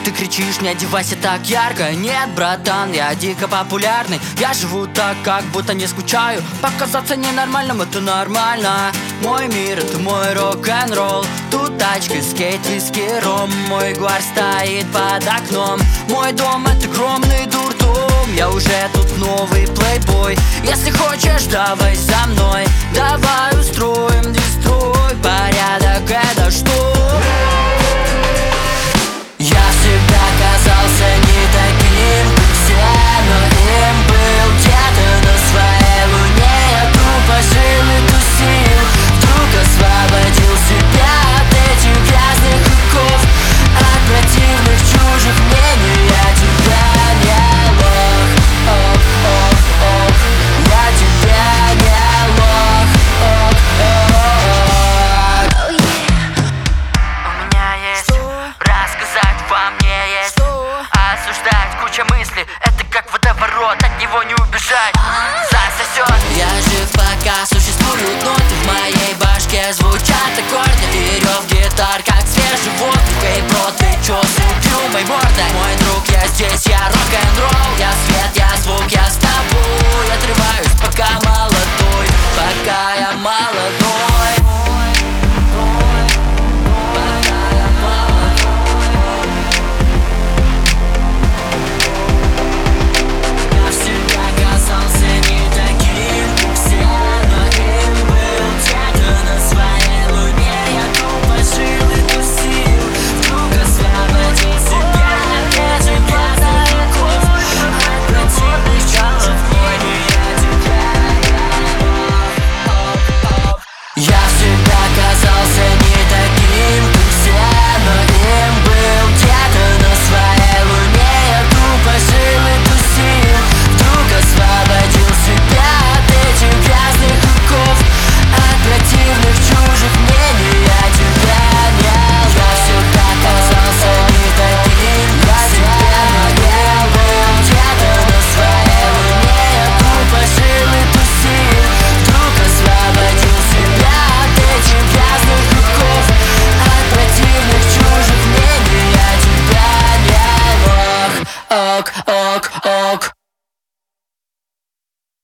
Ты кричишь, не одевайся так ярко. Нет, братан, я дико популярный. Я живу так, как будто не скучаю. Показаться ненормальным, это нормально. Мой мир, это мой рок-н-ролл. Тут тачка, скейт, виски, ром. Мой гварь стоит под окном. Мой дом — это огромный дурдом. Я уже тут новый плейбой. Если хочешь, давай за мной. Давай устроим дестрой. Порядок — это что? Я всегда казался не таким, как все, но им был где-то на своей луне. Я тупо жил и тусил, вдруг освободил себя от этих грязных оков, от противных чужих мнений. Я тебя не лох, ох, ох, ох. Я тебя не лох, ох, ох. У меня есть рассказать, во мне есть осуждать, куча мыслей. Это как водоворот, от него не убежать. Засосет. Я жив, пока существуют ноты в моей башке. Звучат аккорды, верев гитар, как свежий воздух. Эй, бро, ты чё, с угрюмой мордой? Мой